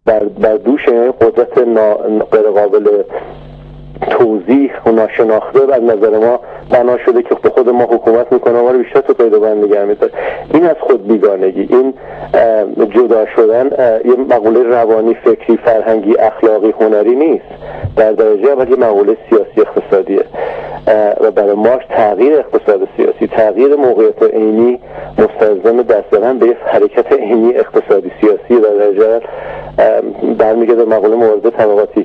بر دوش قدرت غیر قابل توضیح و ناشناخته از نظر ما بنا شده که به خود ما حکومت میکنه، ما رو بیشتر تو قید و بند نگه می‌داره. این از خود بیگانگی، این جدا شدن یه مقوله روانی، فکری، فرهنگی، اخلاقی، هنری نیست، در درجه اول یه مقوله سیاسی اقتصادیه و برای مارکس تغییر اقتصاد سیاسی، تغییر موقعیت عینی مستلزم دست زدن به حرکت عینی اقتصادی سیاسی در درجه برمیگرده مقوله مبارزه طبقاتی.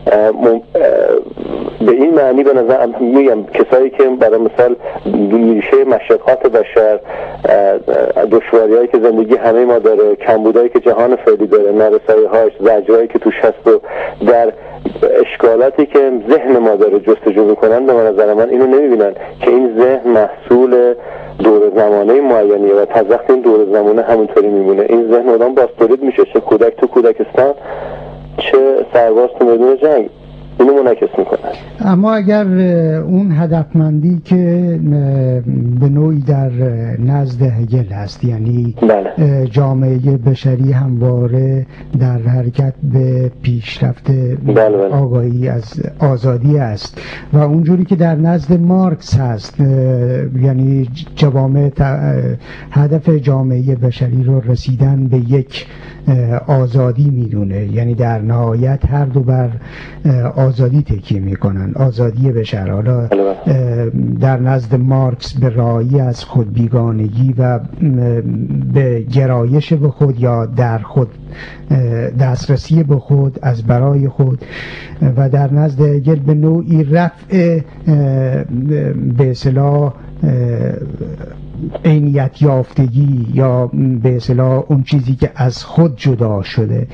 به این معنی به نظر میگم کسایی که برای مثال ریشه مشقات بشر، دشواری‌هایی که زندگی همه ما داره، کمبودایی که جهان فعلی داره، نارسایی‌هاش، زجرایی که توش هست و در اشکالاتی که ذهن ما داره جستجو میکنن، به نظر من اینو نمیبینن که این ذهن محصول دور زمانه معینیه و تا وقتی این دور زمانه همونطوری میمونه، این ذهن آدم باستولید میشه، چه کودک تو کودکستان چه سرباز تو میدون جنگ، اینو منعکس میکنه. اما اگر اون هدفمندی که به نوعی در نزد هگل هست، یعنی بله. جامعه بشری همواره در حرکت به پیشرفت بله. آگاهی از آزادی است و اونجوری که در نزد مارکس هست، یعنی هدف جامعه بشری رو رسیدن به یک آزادی میدونه، یعنی در نهایت هر دو بر آزادی تکیه میکنن، آزادی بشر. حالا در نزد مارکس به رایی از خود بیگانگی و به گرایش به خود یا در خود دسترسی به خود از برای خود، و در نزد هگل به نوعی رفع به اصطلاح عینیت یافتگی یا به اصطلاح اون چیزی که از خود جدا شده.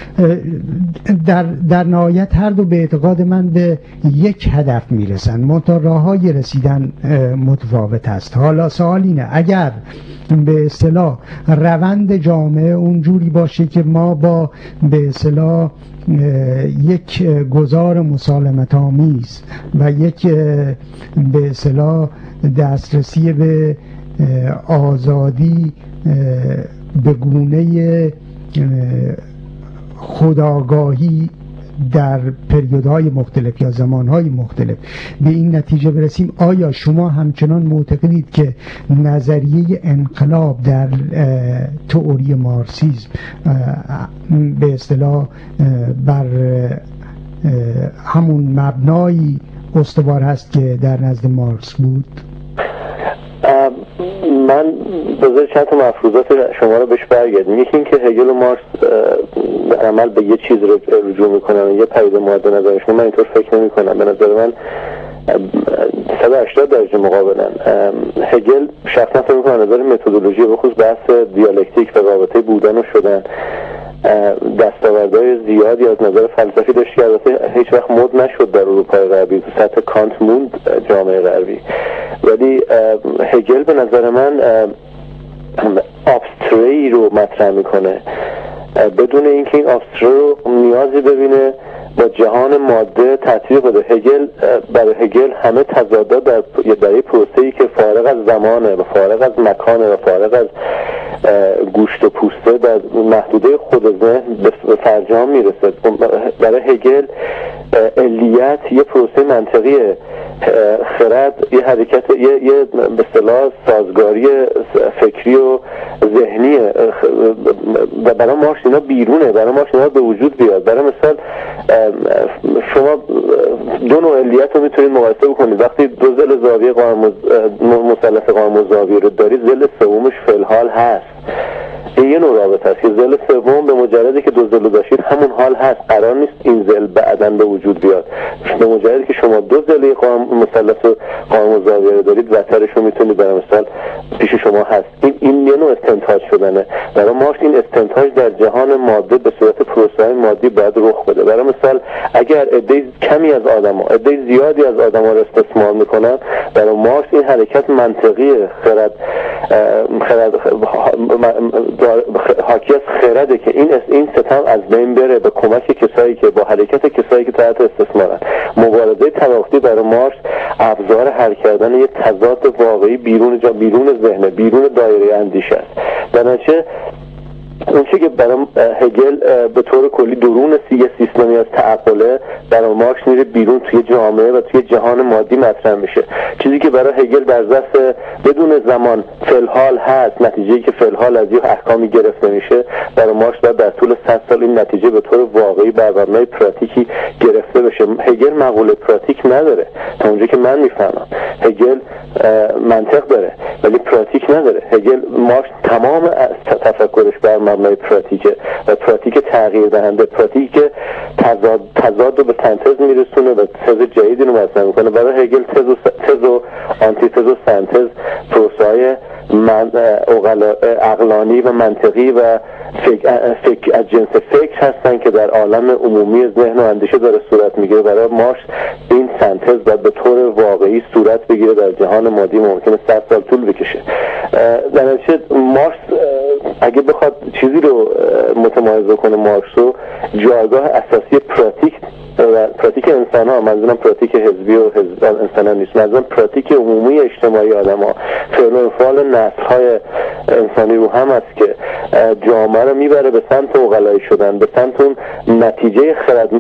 در نهایت هر دو به اعتقاد من به یک هدف میرسن، منتها راه‌های رسیدن متفاوت است. حالا سوال اینه اگر به اصطلاح روند جامعه اونجوری باشه که ما با به اصطلاح یک گذار مسالمت آمیز و یک به اصطلاح دسترسی به آزادی به گونه خودآگاهی در پریودهای مختلف یا زمانهای مختلف به این نتیجه برسیم، آیا شما همچنان معتقدید که نظریه انقلاب در تئوری مارکسیسم به اصطلاح بر همون مبنایی استوار هست که در نزد مارکس بود؟ من بذار چند تا مفروضات شما رو بهش برگردیم. یکی این که هگل و مارکس عمل به یه چیز رو رجوع میکنن، یه پدیده مورد نظرشون، من اینطور فکر نمی کنم. به نظر من 180 درجه مقابلن. هگل شخصا فکر میکنم نظر متدولوژی بخصوص بحث دیالکتیک و رابطه بودن و شدن دستاوردهای زیادی از نظر فلسفی داشت که البته هیچ وقت مد نشد در اروپای غربی، تو سطح کانت موند جامعه غربی. ولی هگل به نظر من ابستری رو مطرح میکنه بدون اینکه این ابستری رو نیازی ببینه با جهان ماده تطبیق بده. هگل برای هگل همه تضادات در یک پروسه‌ای که فارغ از زمانه و فارغ از مکانه و فارغ از گوشت و پوسته در محدوده خود ذهن به فرجام میرسه. برای هگل علیت یه پروسه منطقیه، خرد یه حرکت، یه به اصطلاح سازگاری فکری و ذهنیه و برای مارکس اینا بیرونه، برای مارکس اینا به وجود بیاد. برای مثال شما دو نوع علیت رو میتونید مقایسه بکنید. وقتی دو ضلع زاویه مثلث قائم الزاویه رو دارید، ضلع سومش فی الحال هست. این یه نوع رابطه است که ضلع سوم به مجردی که دو ضلع داشتید همون حال هست، قرار نیست این ضلع بعداً به وجود بیاد. به مجردی که شما دو ضلع مثلث قائم الزاویه رو دارید، وترش رو میتونید برای مثال پیش شما هست. این یه نوع استنتاج شدنه. برای مارکس این استنتاج در جهان ماده به صورت پروسه‌های مادی باید رخ بده. برای مثال اگر عده کمی از آدما، عده زیادی از آدما رو استثمار میکنن، برای مارکس این حرکت منطقی خرد حاکی از خرده که این ستم از بین بره به کمک کسایی که با حرکت کسایی که تحت استثمارن. مبارزه طبقاتی برای مارکس ابزار حل کردن یه تضاد واقعی بیرون ذهن، بیرون دایره اندیشه است. در نتیجه اون چیزی که برای هگل به طور کلی درون یه سیستمی از تعقله برای مارکس میره بیرون توی جامعه و توی جهان مادی مطرح میشه. چیزی که برای هگل در دست بدون زمان فلحال هست، نتیجه‌ای که فلحال از یه احکامی گرفته میشه، برای مارکس باید در طول 100 سال این نتیجه به طور واقعی بر مبنای پراتیکی گرفته بشه. هگل مقوله پراتیک نداره تا اونجا که من میفهمم. هگل منطق داره ولی پراتیک نداره. مارکس تمام تفکرش بر مبنای پراتیکه و پراتیک تغییر دهنده، پراتیک که تضاد رو به سنتز میرسونه و تز جدیدی رو مطرح میکنه. برای هگل تز و آنتیتز و سنتز پروسه‌های عقلانی و منطقی و از جنس فکر هستن که در عالم عمومی ذهن و اندیشه داره صورت میگیره. برای مارکس این سنتز باید به طور واقعی صورت بگیره در جهان مادی، ممکنه 100 سال طول بکشه. در نتیجه مارکس اگه بخواد چیزی رو متمایز کنه، مارکس رو جایگاه اساسی پراتیک انسان ها، منظورم پراتیک حزبی و انسان ها نیست، منظورم پراتیک عمومی اجتماعی آدم ها، فعل و فعال نسل های انسانی رو هم است که جامعه رو میبره به سمت عقلایی شدن، به سمت اون نتیجه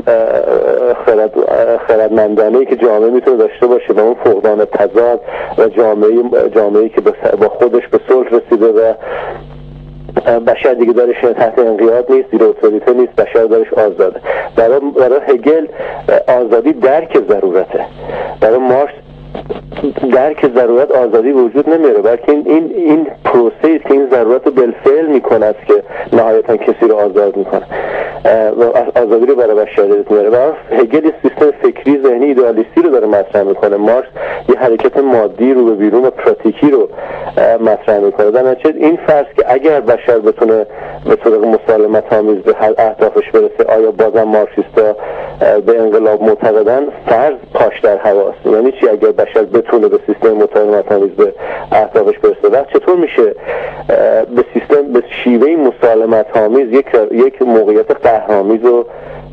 خردمندانه‌ای که جامعه میتونه داشته باشه، به اون فقدان تضاد و جامعه‌ای که با خودش به صلح رسیده و بشر دیگه دارش تحت انقیاد نیست، زیر اتوریته نیست، بشر دارش آزاده. برای هگل آزادی درک ضرورته. برای مارکس درک ضرورت آزادی وجود نمیاره، بلکه این پروسه است که این ضرورت رو بالفعل میکنه است که نهایتا کسی رو آزاد میکنه و آزادی رو برای بشریت میاره. برای هگل سیستم فکری ذهنی ایدئالیستی رو داره مطرح میکنه، مارکس یه حرکت مادی رو به بیرون و پراتیکی رو مطرح میکنه. در نتیجه این فرض که اگر بشر بتونه به طور مسالمت آمیز به اهدافش برسه، آیا بازم مارکسیستا به انقلاب معتقدن؟ فرض پاش در هواست. یعنی چی؟ اگر بشر بتونه به سیستم مسالمت آمیز به اهدافش برسه، وقت چطور میشه به شیوه مسالمت آمیز یک موقعیت قهرآمیز رو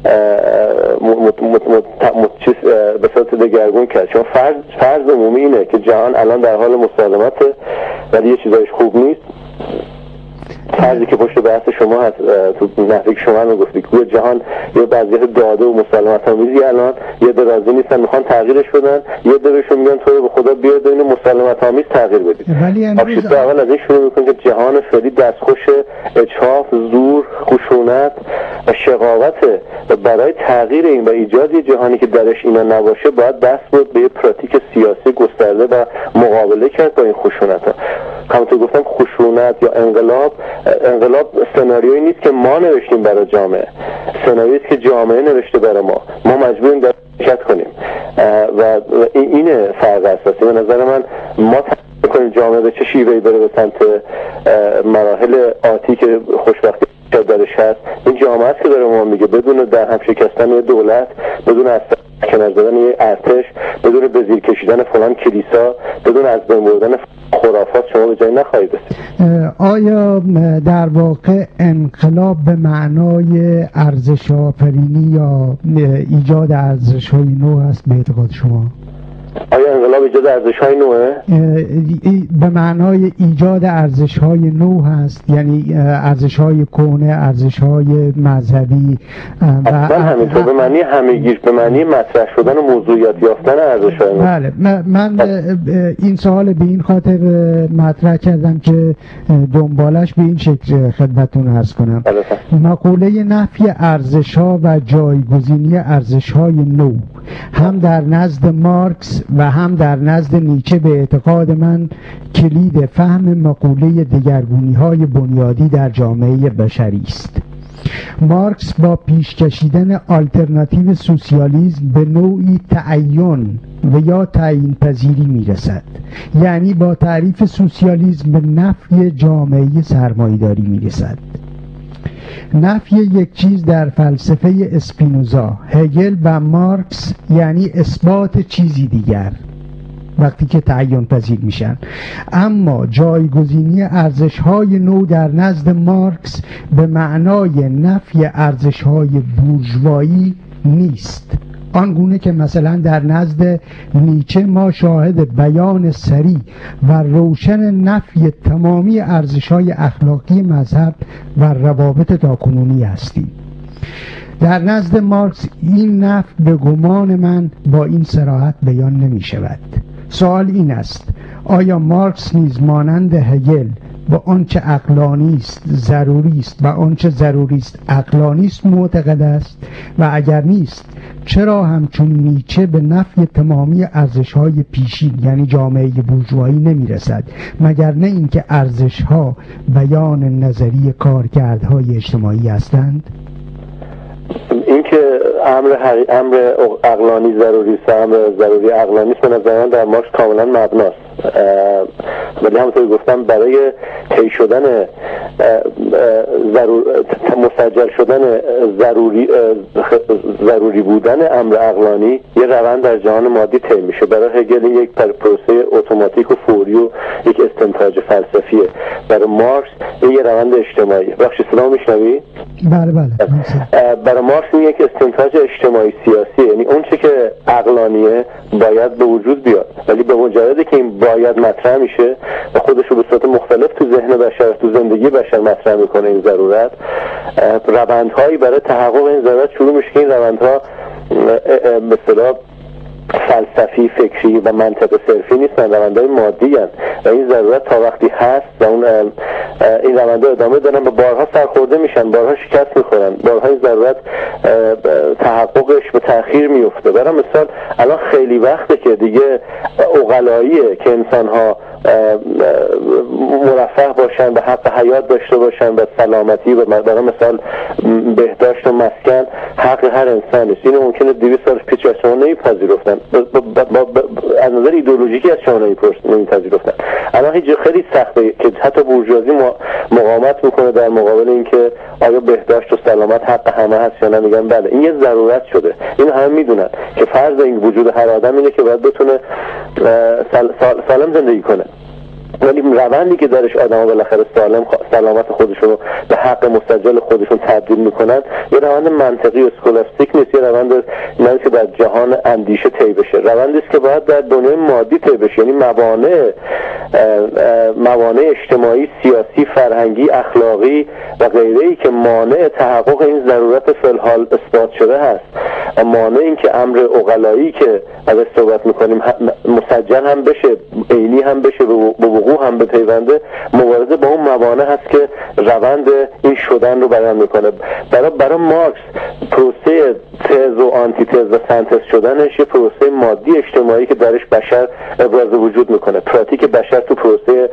به صورت دگرگون کرد؟ چون فرض عمومی اینه که جهان الان در حال مسالمته ولی یه چیزایش خوب نیست. فرضی که پشت بحث شما هست، تو نحوی که شما هم گفتید که جهان یه وضعیت داده و مسالمت آمیزی الان، یه عده راضی نیستن میخوان تغییرش بدن، یه عده بهشون میگن تو به خدا بیاد اینو مسالمت آمیز تغییر بدید. آخشیست اول از این شروع میکنه که جهان فعلی دستخوش اجحاف، زور، خشونت و شقاوته و برای تغییر این و ایجاد یه جهانی که درش اینا نباشه باید دست بود به یه پراتیک سیاسی گسترده و مقابله کرد با این خشونت‌ها. همونطور گفتم خشونت یا انقلاب سناریویی نیست که ما نوشتیم برای جامعه، سناریویی است که جامعه نوشته برای ما مجبوریم در شرکت کنیم و اینه فرق اساسی. به نظر من ما تصمیم کنیم جامعه به چه شیوهی بره به سمت مراحل آتی که خوشبختی درش هست. این جامعه است که داره ما میگه بدون در هم شکستن یه دولت، بدون از کنار زدن یه ارتش، بدون به زیر کشیدن فلان کلیسا، بدون از بین بردن خرافات شما به جایی نخواهید رسید. آیا در واقع انقلاب به معنای ارزش آفرینی یا ایجاد ارزش‌های نو است به اعتقاد شما؟ آیا انقلاب ایجاد ارزش‌های نوه؟ به معنای ایجاد ارزش‌های نو هست، یعنی ارزش‌های کهنه، ارزش‌های مذهبی و همینطور به معنی همه‌گیر، به معنی مطرح شدن و موضوعیت یافتن ارزش‌های نو. بله، من این سوال به این خاطر مطرح کردم که دنبالش به این شکل خدمتتون عرض کنم. مقوله نفی ارزش‌ها و جایگزینی ارزش‌های نو هم در نزد مارکس و هم در نزد نیچه به اعتقاد من کلید فهم مقوله دگرگونی‌های بنیادی در جامعه بشری است. مارکس با پیش کشیدن آلترناتیو سوسیالیسم به نوعی تعین و یا تعیین پذیری میرسد، یعنی با تعریف سوسیالیسم به نفی جامعه سرمایه‌داری میرسد. نفی یک چیز در فلسفه اسپینوزا، هگل و مارکس یعنی اثبات چیزی دیگر وقتی که تعین پذیر میشن. اما جایگزینی ارزش‌های نو در نزد مارکس به معنای نفی ارزش‌های بورژوایی نیست. آنگونه که مثلا در نزد نیچه ما شاهد بیان سریع و روشن نفی تمامی ارزش‌های اخلاقی مذهب و روابط تاکنونی هستیم. در نزد مارکس این نفی به گمان من با این صراحت بیان نمی شود. سوال این است: آیا مارکس نیز مانند هگل با آنچه عقلانی است ضروری است و آنچه ضروری است عقلانی است معتقد است؟ و اگر نیست، چرا همچون نیچه به نفی تمامی ارزش‌های پیشین یعنی جامعه بورژوایی نمی‌رسد، مگر نه اینکه ارزش‌ها بیان نظری کارکردهای اجتماعی هستند؟ اینکه امر عقلانی ضروری است، امر ضروری عقلانی است، به نظر من در مارکس کاملا مبناست. ولی همونطور گفتم برای طی شدن مسجل شدن ضروری بودن امر عقلانی یه روند در جهان مادی طی میشه. برای هگل یک پروسه اتوماتیک و فوری و یک استنتاج فلسفیه. برای مارکس این یه روند اجتماعی. بخشی سلام میشنوی؟ بله. برای مارکس این یک استنتاج اجتماعی سیاسی، یعنی اون چه که عقلانیه باید به وجود بیاد، ولی به مجردی که این باید مطرح میشه و خودش رو به صورت مختلف تو ذهن بشر، تو زندگی بشر مطرح میکنه این ضرورت، روندهایی برای تحقق این ضرورت شروع میشه که این روندها به اصطلاح فلسفی، فکری و منطق صرفی نیستن، روندهای مادی هستند و این ضرورت تا وقتی هست و اون این روندها ادامه دارن و بارها سرخورده میشن، بارها شکست میخورن، بارها این ضرورت تحققش به تأخیر میفته. برای مثال الان خیلی وقته که دیگه عقلاییه که انسانها مرفه باشن و حق حیات داشته باشن و سلامتی و برای مثال بهداشت و مسکن حق هر انسان است. اینو ممکنه 200 سال پیش از شما نمیپذیرفتن، از نظر ایدئولوژیکی از شما نمیپذیرفتن. الان هیچ خیلی سخته که حتی بورژوازی مقاومت میکنه در مقابل اینکه آیا بهداشت و سلامت حق همه هست یا نه. میگن بله این یه ضرورت شده، اینو همه میدونن که فرض این وجود هر آدم اینه که باید بتونه سالم زندگی کنه، ولی روندی که درش آدم‌ها بالاخره سلامت خودشون رو به حق مستجل خودشون تبدیل میکنن یه روند منطقی و اسکولاستیک نیست، یه روند نه که در جهان اندیشه طی بشه، روندی است که باید در دنیای مادی طی بشه. یعنی موانع اجتماعی، سیاسی، فرهنگی، اخلاقی و غیره‌ای که مانع تحقق این ضرورت فی الحال اثبات شده هست و مانع این که امر عقلایی که ازش صحبت میکنیم مسجل هم بشه، عینی هم بشه، به وقوع هم به پیونده، مبارزه با اون موانع هست که روند این شدن رو بیان میکنه. برای مارکس پروسه تز و آنتیتز و سنتز شدنش یه پروسه مادی اجتماعی که درش بشر ابراز وجود میکنه. پراتیک بشر تو پروسه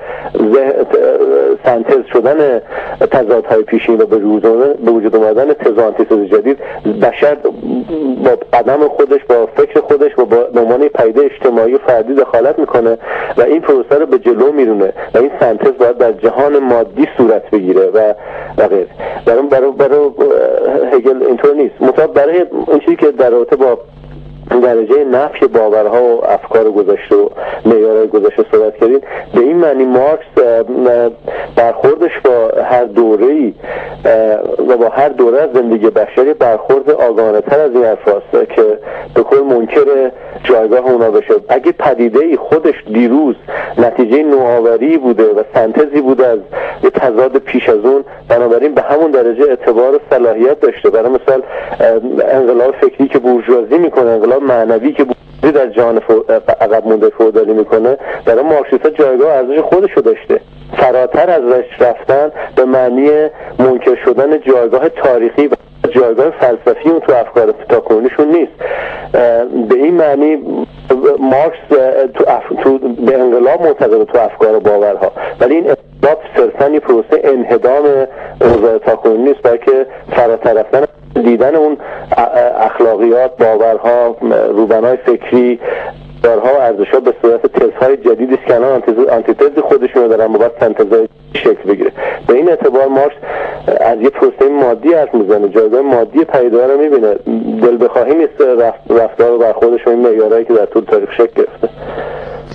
سنتز شدن تضادهای پیشین و به وجود آمدن تز و آنتیتز جدید، بشر با قدم خودش، با فکر خودش و با عنوان پیده اجتماعی و فردی دخالت میکنه و این پروسه رو به جلو میرونه و این سنتز باید در جهان مادی صورت بگیره و غیره. برای هگل اینطور نیست. مطابق برای اون چیزی که در رابطه با درجه نفی باورها و افکار گذشته و معیارهای گذشته صحبت کردیم، به این معنی مارکس برخوردش با هر دوره‌ای و با هر دوره از زندگی بشری برخورد آگاهانه تر از این افراست که به کل منکر جایگاه اونا بشه. اگه پدیده‌ای خودش دیروز نتیجه نوآوری بوده و سنتزی بوده از یه تضاد پیش از اون، بنابراین به همون درجه اعتبار و صلاحیت داشته. برای مثال انقلاب فکری که بورژوازی میکنه، انقلاب معنوی که در جهان عقب مونده فئودالی میکنه، برای مارکسیستا جایگاه ارزش خودشو داشته. فراتر از رفتن به معنی منکر شدن جایگاه تاریخی و جایگاه فلسفی اون تو افکار تاکنونیشون نیست. به این معنی مارکس تو به انقلاب معتقد تو افکار و باورها، ولی این انقلاب صرفاً یه پروسه انهدام اوضاع تاکنونی نیست، بلکه فراتر رفتن دیدن اون اخلاقیات، باورها، روبنای فکری، دارها و ارزش‌ها به صورت تزهای جدیدی است که الان آنتیتز خودشون رو دارن باید سنتزهای شکل بگیره. به این اعتبار مارکس از یه پروسه مادی حرف میزنه، جایگاه مادی پدیده‌ها رو میبینه، دل بخواهی نیست رفتار و برخوردش و این معیارهایی که در طول تاریخ شکل گرفته.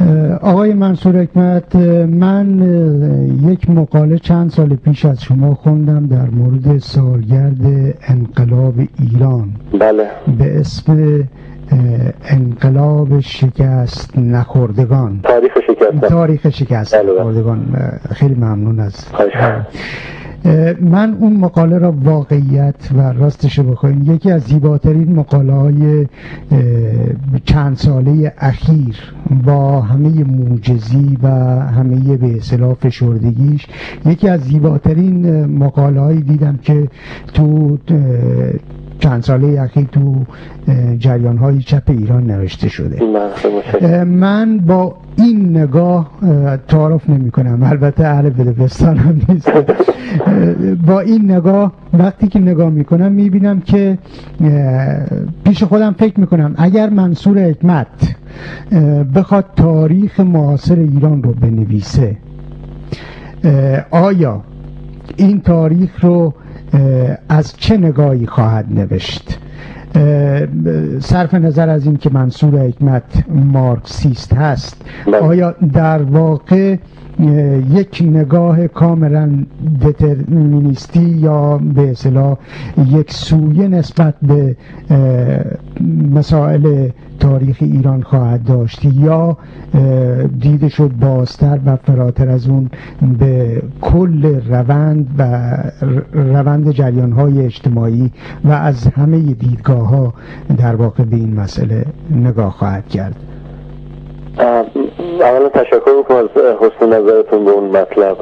آقای منصور حکمت، من یک مقاله چند سال پیش از شما خوندم در مورد سالگرد انقلاب ایران. بله. به اسم انقلاب شکست نخوردگان. تاریخ شکست نخوردگان. خیلی ممنون از من اون مقاله را واقعیت و راستش بخواین یکی از زیباترین مقاله های چند ساله اخیر با همه موجزی و همه به اصطلاح فشردگیش یکی از زیباترین مقاله هایی دیدم که تو چند ساله اخیر تو جریان های چپ ایران نوشته شده. من با این نگاه تعارف نمی کنم، البته اهل بدبستان هم نیست. با این نگاه وقتی که نگاه می کنم می بینم که پیش خودم فکر می کنم اگر منصور حکمت بخواد تاریخ معاصر ایران رو بنویسه، آیا این تاریخ رو از چه نگاهی خواهد نوشت؟ صرف نظر از این که منصور حکمت مارکسیست هست، آیا در واقع یک نگاه کاملا دترمینیستی یا به اصطلاح یک سویه نسبت به مسائل تاریخ ایران خواهد داشت یا دیدشو بازتر و فراتر از اون به کل روند جریان‌های اجتماعی و از همه دیدگاه‌ها در واقع به این مسئله نگاه خواهد کرد؟ اولا تشکر میکنم از حسن نظرتون به اون مطلب.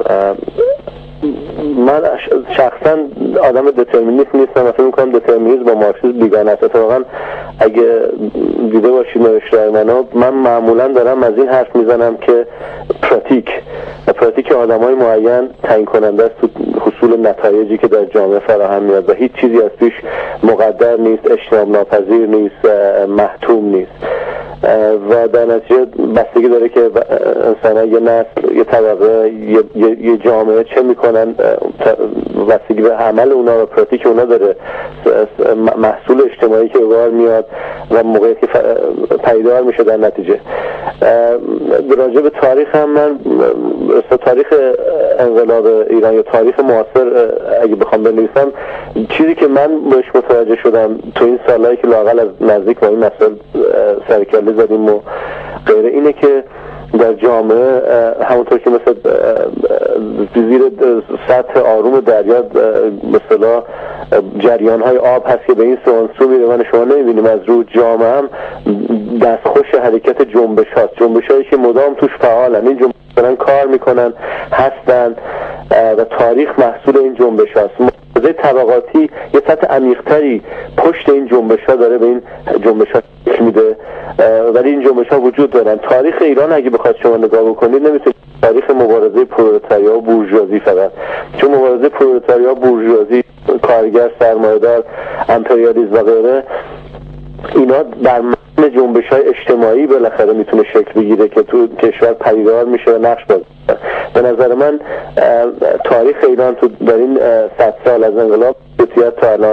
من شخصا آدم دترمینیست نیستم و فکر میکنم دترمینیسم با مارکسیسم بیگانه است. اتفاقا اگه دیده باشید نوشته‌های منو، من معمولا دارم از این حرف میزنم که پراتیک آدمای معین تعیین کننده است تو حصول نتایجی که در جامعه فراهم میاد و هیچ چیزی از پیش مقدر نیست، اجتناب ناپذیر نیست، محتوم نیست و در نتیجه بستگی داره که انسان‌ها یه نسل، یه طبقه، یه جامعه چه میکنن، بستگی به عمل اونا و پراتیک اونا داره محصول اجتماعی که بار میاد و موقعی که پدیدار میشه در نتیجه. راجع به تاریخ هم من تاریخ انقلاب ایران یا تاریخ معاصر اگه بخوام بنویسم، چیزی که من بهش متوجه شدم تو این سالهایی که لااقل از نزدیک با این مسائل سرکله زدیم و غیره، اینه که در جامعه همونطور که مثل زیر سطح آروم دریا مثلا جریان‌های آب هست که به این سو میره و شما نمی‌بینیم از رو جامعه هم دستخوش حرکت جنبش هاست، جنبش‌هایی که مدام توش فعالن، این جنبش دارن کار میکنن هستن و تاریخ محصول این جنبش هاست. مبارزه طبقاتی یه سطح عمیق‌تری پشت این جنبش ها داره به این جنبش ها میده، ولی این جنبش ها وجود دارن. تاریخ ایران اگه بخواد شما نگاه بکنید نمیتونید تاریخ مبارزه پرولتاریا و بورژوازی فقط، چون مبارزه پرولتاریا، بورژوازی، کارگر، سرمایه‌دار، امپریالیسم و غیره، اینا در متن جنبش‌های اجتماعی بالاخره میتونه شکل بگیره که تو کشور پدیدار میشه و نقش بازی کنه. به نظر من تاریخ ایران تو در این 100 سال از انقلاب تا الان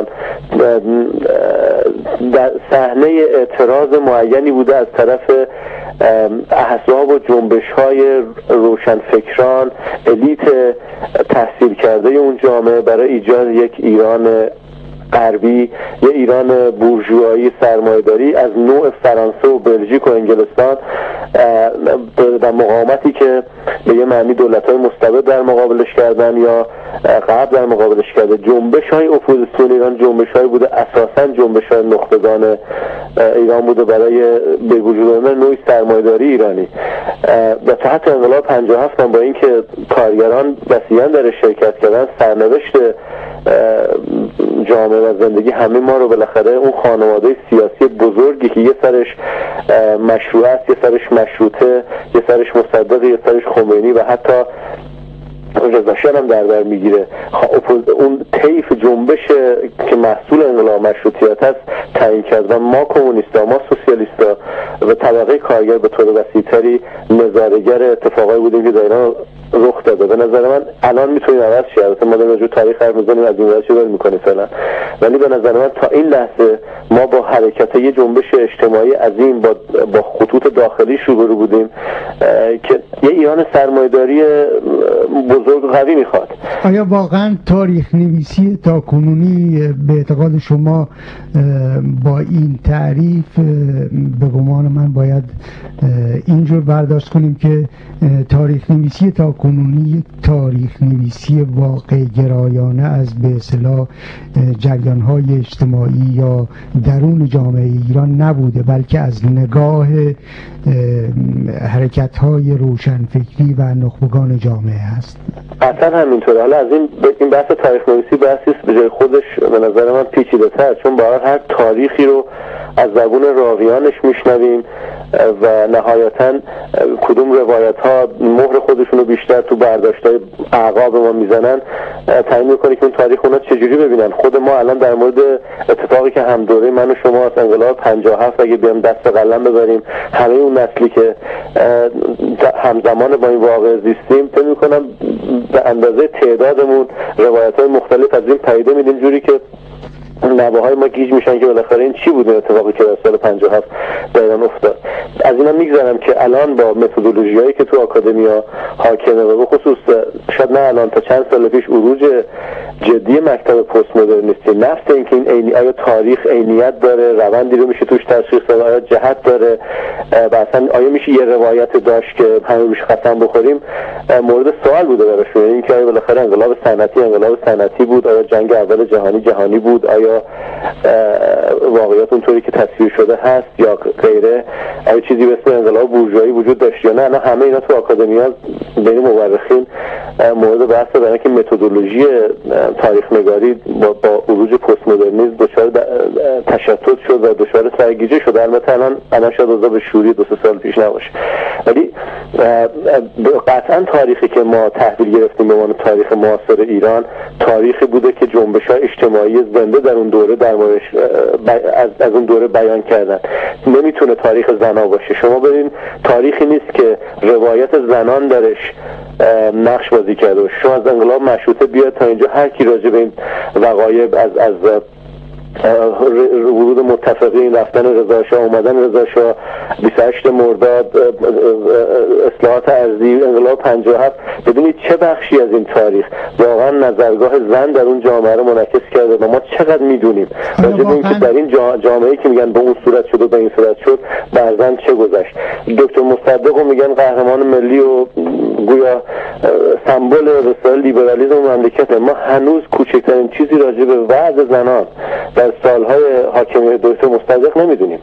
در صحنه اعتراض معینی بوده از طرف احزاب و جنبش‌های روشنفکران، الیت تحصیل کرده اون جامعه برای ایجاد یک ایران غربی، یه ایران بورژوایی سرمایه‌داری از نوع فرانسه و بلژیک و انگلستان، در مقاومتی که به یه معنی دولت‌های مستبد در مقابلش کردن یا غرب در مقابلش کرده. جنبش‌های اپوزیسیون ایران جنبش‌هایی بوده، اساساً جنبش‌های نخبگان ایران بوده برای به وجود آمدن نوعی سرمایه‌داری ایرانی. و تحت انقلاب 57 با اینکه کارگران وسیعاً در شرکت کردن، سرنوشت جامعه و زندگی همه ما رو بالاخره اون خانواده سیاسی بزرگی که یه سرش مشروع است، یه سرش مشروطه، یه سرش مصدق، یه سرش خمینی و حتی رضا شاه هم در میگیره، اون طیف جنبش که محصول انقلاب مشروطیت است تعیین کرد و ما کمونیستا، ما سوسیالیستا و طبقه کارگر به طور وسیع‌تری نظاره‌گر اتفاقایی بودیم که در ایران رخ داده به نظر من الان میتونیم عوض شه. البته ما در وجود تاریخ حرف می‌زنیم، از این ورش رو می‌کنیم فعلا، ولی به نظر من تا این لحظه ما با حرکت یه جنبش اجتماعی عظیم با خطوط داخلی روبرو بودیم که یه ایران سرمایه‌داری بزرگ و قوی میخواد. آیا واقعا تاریخ نویسی تا کنونی به اعتقاد شما با این تعریف به گمان من باید اینجور برداشت کنیم که تاریخ نویسی تا کنونی تاریخ نویسی واقع گرایانه از به اصطلاح جریان‌های اجتماعی یا درون جامعه ایران نبوده، بلکه از نگاه حرکت‌های روشنفکری و نخبگان جامعه هست؟ اصلا همینطوره. حالا از این بحث تاریخ نویسی بحثی است به جای خودش به نظر من پیچیده‌تر، چون باید هر تاریخی رو از زبون راویانش میشنویم و نهایتاً کدوم روایت ها مهر خودشونو بیشتر تو برداشت‌های اعقاب ما میزنن تعیین میکنه که اون تاریخ اونا چجوری ببینن. خود ما الان در مورد اتفاقی که هم دوره من و شما از انقلاب 57 اگه بیام دست قلم ببریم، همه اون نسلی که همزمان با این واقعه زیستیم، فکر میکنم به اندازه تعدادمون روایت‌های مختلف از این پیدا میدیم، جوری که نواهای ما گیج میشن که بالاخره این چی بود اتفاقی که در سال 57 در ایران افتاد. از اینا میگذرم که الان با متدولوژیایی که تو آکادمیا حاکمه و به خصوص شاید نه الان تا چند سال پیش عروج جدی مکتب پست مدرنیستی، نفس اینکه این آیا تاریخ عینیت داره، روندی رو میشه توش تشخیص داد، آیا جهت داره و اصلا آیا میشه یه روایت داشت که همه روش قسم بخوریم، مورد سوال بوده براشون. اینکه آیا بالاخره انقلاب صنعتی بود، آیا جنگ اول جهانی بود، آیا واقعیت اونطوری که تصویر شده هست یا غیره، آیا چیزی به اسم انقلاب بورژوایی وجود داشت یا نه. همه اینا تو آکادمیا بین مورخین مورد بحث داره که متدولوژی تاریخ نگاری با عروج پست مدرنیسم دچار تشتت شد و دچار سرگیجه شد. البته الان شاید اوضاع به شوری 2-3 سال پیش نباشه، ولی قطعا تاریخی که ما تحویل گرفتیم به عنوان تاریخ معاصر ایران تاریخی بوده که جنبش‌های اجتماعی زنده در اون دوره از اون دوره بیان کردن. نمیتونه تاریخ زنا باشه. شما برین تاریخی نیست که روایت زنان درش نقش بازی کرده باشه. شما از انقلاب مشروطه بیاد تا اینجا هر کی راجع به این وقایع از ورود متفقین، رفتن رضا شاه، اومدن رضا شاه، 28 مرداد، اصلاحات ارضی، انقلاب 57، ببینید چه بخشی از این تاریخ واقعا نظرگاه زن در اون جامعه رو منعکس کرده و ما چقدر میدونیم راجع به اینکه در این جامعه‌ای که میگن به اون صورت شد و به این صورت شد بر زن چه گذشت. دکتر مصدق رو میگن قهرمان ملی و گویا سمبل رسالت لیبرالیسم مملکت. ما هنوز کوچکترین چیزی راجع به وضع زنان در سالهای حاکمیت دکتر مصدق نمیدونیم.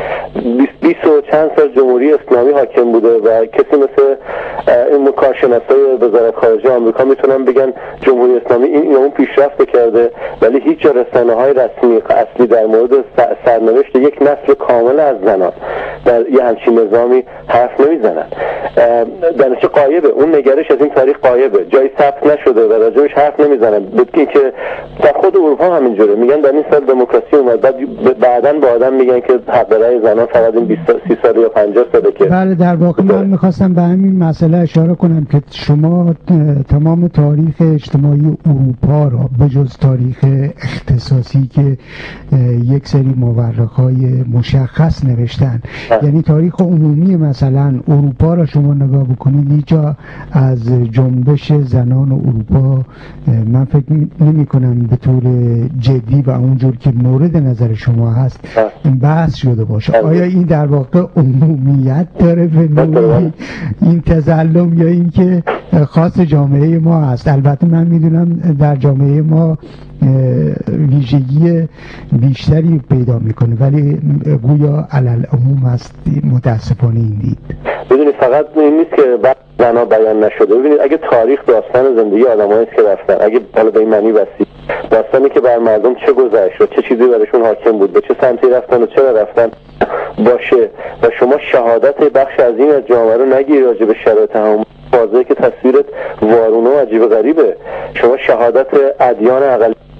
20 و چند سال جمهوری اسلامی حاکم بوده و کسی مثل این کارشناسای وزارت خارجه آمریکا میتونن بگن جمهوری اسلامی این اون پیشرفت کرده، ولی هیچ جا رسانه‌های رسمی اصلی در مورد سرنوشت یک نسل کامل از زنان در یه همچین نظامی حرف نمیزنن. در نتیجه غایبه، اون نگرش از این تاریخ غایبه، جایی ثبت نشده و راجعش حرف نمیزنن. بدون که در خود اروپا همینجوره، میگن در این سال دموکراسی اومد، بعداً با آدم میگن که حق رأی زنان فقط این 30 سال یا 50 ساله که بله. در واقع من میخواستم به همین مسئله اشاره کنم که شما تمام تاریخ اجتماعی اروپا را به جز تاریخ اختصاصی که یک سری مورخای مشخص نوشتن، یعنی تاریخ عمومی مثلا اروپا را شما نگاه بکنید، هیچ جا از جنبش زنان اروپا من فکر نمی کنم به طور جدی و اونجور که مورد نظر شما هست بحث شده باشه. آیا این در واقع عمومیت داره به نوعی این تظلم یا این که خاص جامعه ما هست؟ البته من میدونم در جامعه ما ویژگی بیشتری پیدا میکنه، ولی گویا علل عموم هست متاسفانه این دید. ببینید فقط این نیست که زنا بیان نشده. ببینید اگه تاریخ داستان زندگی آدمایی است که رفتن، اگه حالا به این معنی وسیع داستانی که بر مردم چه گذشت و چه چیزی براشون حاکم بود، به چه سمتی رفتن و چرا رفتن باشه و شما شهادت بخش عظیم از جامعه رو نگیری راجع به شرایط هم، واضحه که تصویرت وارونه و عجیب غریبه. شما شهادت ادیان اقلیت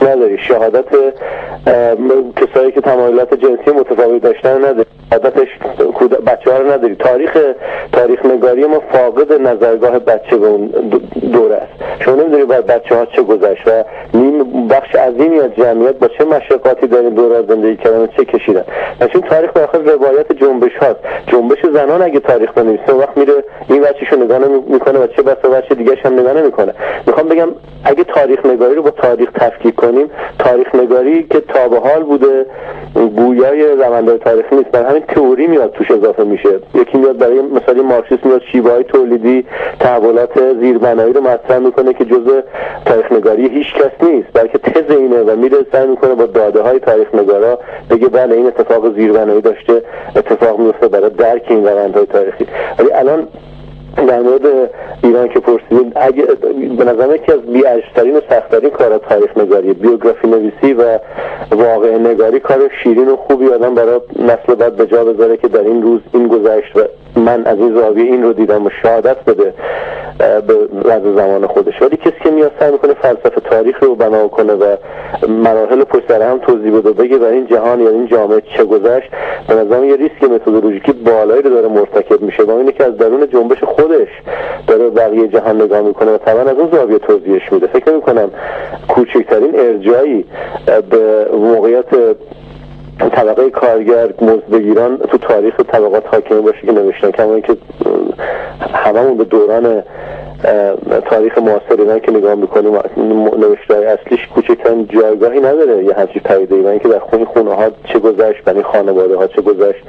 نداری، شهادت کسایی که تمایلات جنسی متفاوتی داشتن نداری، شهادتش بچه‌ها رو نداری. تاریخ نگاری ما فاقد نظرگاه بچه به اون دوره است. شما نمی‌دونی بعد بچه‌ها چه گذشت و بخش عظیمی از جمعیت با چه مشقاتی در این دوره زندگی کردن، چه کشیدن. مثلا تاریخ به آخر روایت جنبش هاست. جنبش زنان اگه تاریخ بنویسه وقت میره این بچه‌شو نگاه نمی‌کنه و چه بسا بچه دیگه‌ش هم نگاه نمی‌کنه. میخوام بگم اگه تاریخ نگاری رو با تاریخ تفکیک کنیم، تاریخ نگاری که تا به حال بوده گویای روندهای تاریخی نیست، برای همین تئوری میاد توش اضافه میشه. یکی میاد برای مثلا مارکسیسم میاد شیوه‌های تولیدی تحولات زیربنایی رو مطرح میکنه که جزء تاریخ نگاری هیچ کس نیست، بلکه تز اینه و میره سعی میکنه با داده‌های تاریخ نگارا بگه بله این اتفاق زیربنایی داشته اتفاق میفته برای درک این روندهای تاریخی. ولی الان در مورد ایران که پرسیدید، اگه به نظرم یکی از بی‌ارزش‌ترین و سخت‌ترین کارها تاریخ نگاری، بیوگرافی نویسی و واقعه نگاری کار شیرین و خوبی آدم برای نسل بعد به جا بذاره که در این روز این گذشت و من از این زاویه این رو دیدم و شهادت بده به وضع زمان خودش. ولی کسی که میاد سعی میکنه فلسفه تاریخ رو بنا کنه و مراحل پشت سر هم توضیح بده بگه برای این جهان یا این جامعه چه گذشت، به نظرم یه ریسک متدولوژیکی بالایی رو داره مرتکب میشه و اینه که از درون جنبش خودش داره بقیه جهان نگاه میکنه و طبعا از اون زاویه توضیحش میده. فکر نمی‌کنم کوچکترین ارجایی به موقعیت طبقه کارگر مزدگیران تو تاریخ طبقات حاکمه باشه که نوشتن، کما اینکه هممون به دوران تاریخ معاصر اینا که نگاه میکنیم نوشته‌های اصلیش کوچکترین جایگاهی نداره یه همچین پدیده‌ای و اینکه در خونه ها چه گذشت، بنی خانواده ها چه گذشت،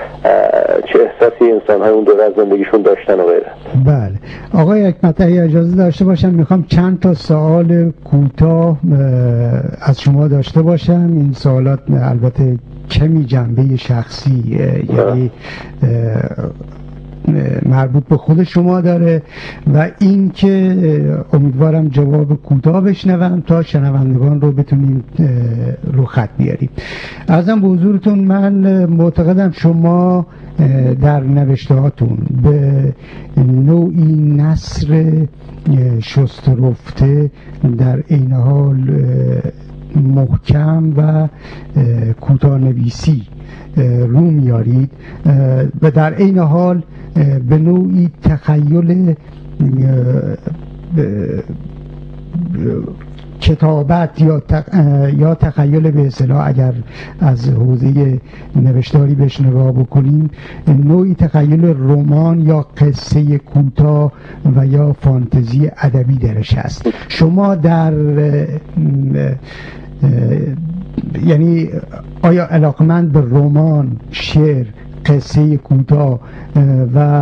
چه احساسی انسان های اون دوره از زندگیشون داشتن و غیره. بله آقای حکمت‌علی اجازه داشته باشم میخوام چند تا سوال کوتاه از شما داشته باشم. این سوالات البته کمی جنبه شخصی یعنی مربوط به خود شما داره و این که امیدوارم جواب کوتاه بشنوم تا شنوندگان رو بتونیم رو خط بیاریم. عرضم به حضورتون من معتقدم شما در نوشتهاتون به نوعی نثر شسته رفته در این حال محکم و کوتاه نویسی رو میارید و در این حال به نوعی تخیل کتابت یا تخیل به اصطلاح اگر از حوزه نوشتاری بهش نگاه بکنیم نوعی تخیل رمان یا قصه کوتاه و یا فانتزی ادبی درش هست. شما در یعنی آیا علاقمند به رمان، شعر، قصه کوتاه و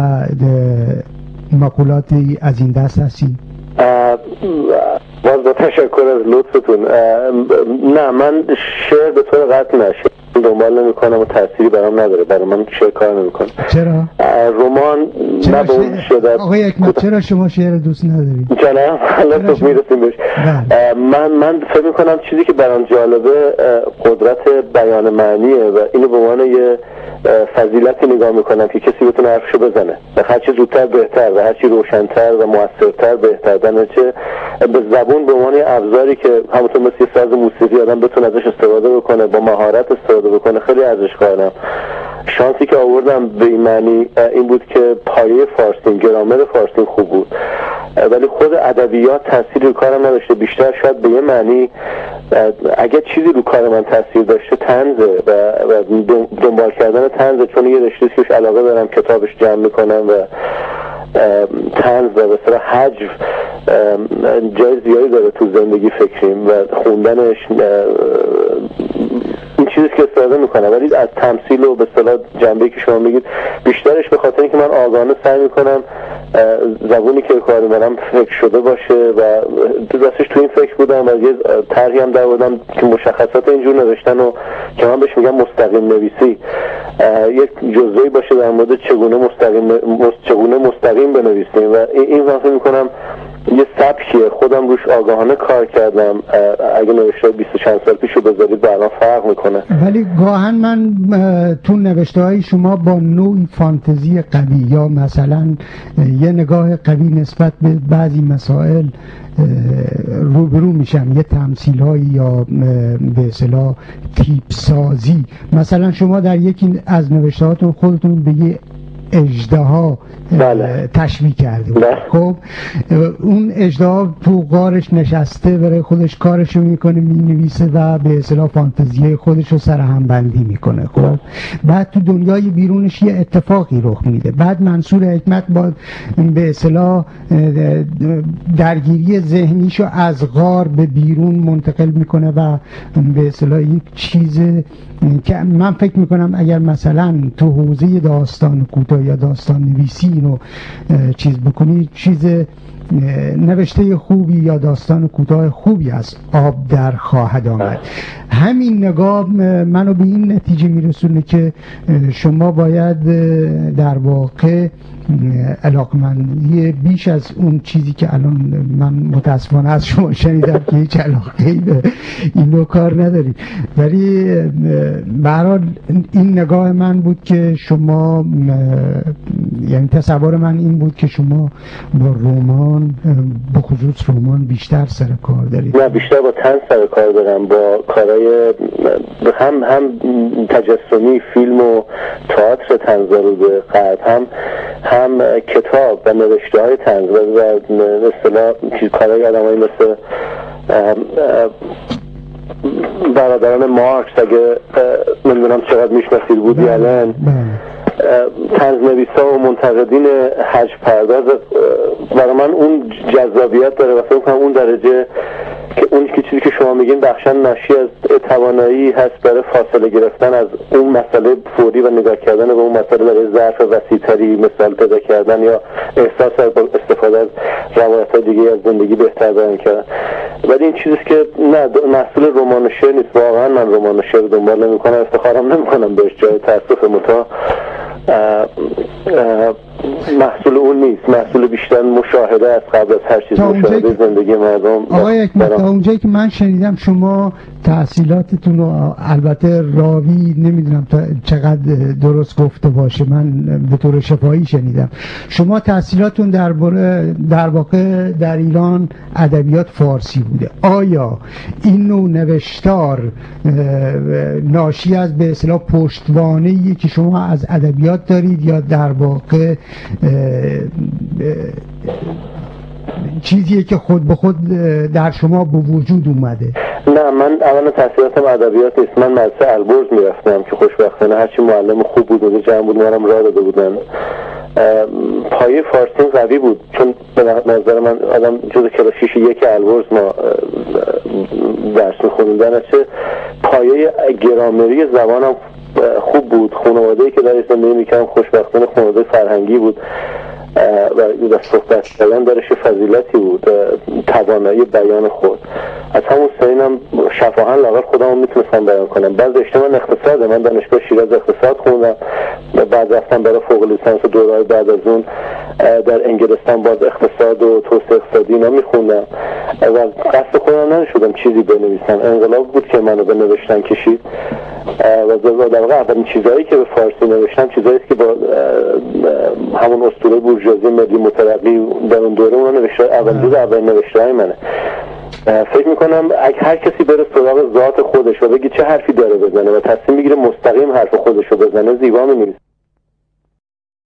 مقولاتی از این دست هستید؟ باز با تشکر از لطفتون. نه من شعر به طور قطع نشه دنبال نمی کنم و تأثیری برام نداره، برای من شعر کار نمی کنم. چرا؟ رمان نبود شده. آقای حکمت چرا شما شعر دوست ندارید؟ جانم حالا تو میرسیم بهش. من فکر می کنم چیزی که برام جالبه قدرت بیان معنیه و اینو به عنوان یه فضیلتی نگاه میکنم که کسی بتونه حرفشو بزنه و هرچی زودتر بهتر و هرچی روشنتر و موثرتر بهتر، درنچه به زبون به عنوان ابزاری که همونطور مثل ساز موسیقی آدم بتونه ازش استفاده بکنه، با مهارت استفاده بکنه، خیلی ارزش قائلم. شانسی که آوردم به این معنی این بود که پایه فارسی، گرامر فارسی خوب بود، ولی خود ادبیات تأثیری رو کارم نداشته. بیشتر شاید به یه معنی اگه چیزی رو کار من تأثیر داشته طنزه و دنبال کردن طنزه، چون یه رشته که علاقه دارم کتابش جمع میکنم و طنز و به اصطلاح حجو جای زیادی داره تو زندگی فکریم و خوندنش این چیزی که استفاده میکنم. ولی از تمثیل و به اصطلاح جنبه‌ای که شما میگید بیشترش به خاطر اینکه من آگاهانه سعی میکنم زبونی که کار می‌کنم فکر شده باشه و دستش تو این فکر بودم و یه طرحی هم در بودم که مشخصات اینجور نوشتن و که من بهش میگم مستقیم نویسی، یک جزئی باشه در مورد چگونه مستقیم بنویسیم و این من فکر میکنم یه سبکیه، خودم روش آگاهانه کار کردم. اگه نوشته 20 چند سال پیشو بذارید با الان فرق میکنه. ولی گاهن من تو نوشته های شما با نوعی فانتزی قوی یا مثلا یه نگاه قوی نسبت به بعضی مسائل روبرو میشم، یه تمثیل هایی یا به اصطلاح تیپ سازی. مثلا شما در یکی از نوشتهاتون خودتون به یه اژدها تشبیه کرده بود. خب اون اژدها تو غارش نشسته برای خودش کارشو میکنه، مینویسه و به اصطلاح فانتزیه خودش رو سرهم بندی میکنه. خب بعد تو دنیای بیرونش یه اتفاقی رخ میده، بعد منصور حکمت با به اصطلاح درگیری ذهنیشو از غار به بیرون منتقل میکنه و به اصطلاح یک چیز که من فکر میکنم اگر مثلا تو حوزه داستان کوتاه یا داستان نویسی اینو چیز بکنی، چیز نوشته خوبی یا داستان کوتاه خوبی از آب در خواهد آمد. همین نگاه منو به این نتیجه میرسونه که شما باید در واقع علاقمندی بیش از اون چیزی که الان من متاسفانه از شما شنیدم که هیچ علاقه‌ای به این نوع کار ندارید، ولی به هر حال این نگاه من بود که شما، یعنی تصور من این بود که شما با رمان، به خصوص رمان، بیشتر سر کار دارید. نه، بیشتر با طنز سر کار دارم، با کارهای هم تجسمی، فیلم و تئاتر طنزآلود غرب، هم کتاب و نوشته های طنز و مثلا کارهای آدمایی مثل برادران مارکس، اگه نمیدونم چقدر میشناسید، بودی آلن، طنز نویسا و منتقدین حج پرداز، برای من اون جذابیت داره و فکر کنم اون درجه که اون چیزی که شما میگین بخشا ناشی از توانایی هست برای فاصله گرفتن از اون مسئله فوری و نگاه کردن به اون مسئله برای ظرف وسیع‌تری مثال پیدا کردن یا احساس از استفاده از روایت‌های دیگه از زندگی بهتر بیان کردن. ولی این چیزی که نه مسئول رمان و شعر نیست. واقعا من رمان و شعر دنبال نمی‌کنم، افتخارم نمی‌کنم بهش، جای تأسف متا محصول اون نیست. محصول بیشتر مشاهده از قبل از هر چیز، مشاهده زندگی مردم. آقای حکمت، تا اونجایی که من شنیدم شما تحصیلاتتون رو، البته راوی نمیدونم تا چقدر درست گفته باشه، من به طور شفاهی شنیدم، شما تحصیلاتتون در واقع در ایران ادبیات فارسی بوده. آیا این نوع نوشتار ناشی از به اصطلاح پشتوانه‌ای که شما از ادبیات دارید یا در واقع چیزیه که خود به خود در شما به وجود اومده؟ نه، من اولا تحصیلاتم ادبیات نیست. من مدرسه البرز میرفتم که خوشبختانه هرچی معلم خوب بود و جمع بود منم راه داده بودن. پایه فارسی قوی بود، چون به نظر من آدم جز کلاس 6-1 البرز ما درس می‌خوندن، چه پایه گرامری زبانم خوب بود. خانواده‌ای که درش زندگی می‌کردم خوشبختانه خانواده فرهنگی بود و صحبت کردن درش فضیلتی بود، توانایی بیان خود. از همون سنینم شفاهن لااقل خودمو میتونستم بیان کنم. بعد رشته من اقتصاده، من دانشگاه شیراز اقتصاد خوندم، بعد رفتم برای فوق لیسانس و دوره‌های بعد از اون در انگلستان باز اقتصاد و توسعه اقتصادی اینا میخوندم و قصد خودم نشدم چیزی بنویسم. انقلاب بود که منو به نوشتن کشید و در واقع اولین چیزایی که به فارسی نوشتم چیزایی که با همون اسطوره بورژوازی ملی مترقی در اون دوره اون اولین نوشته‌های منه. فکر میکنم اگه هر کسی بره سراغ ذات خودش و بگی چه حرفی داره بزنه و تصمیم بگیره مستقیم حرف خودش رو بزنه، زیبا می‌نویسه.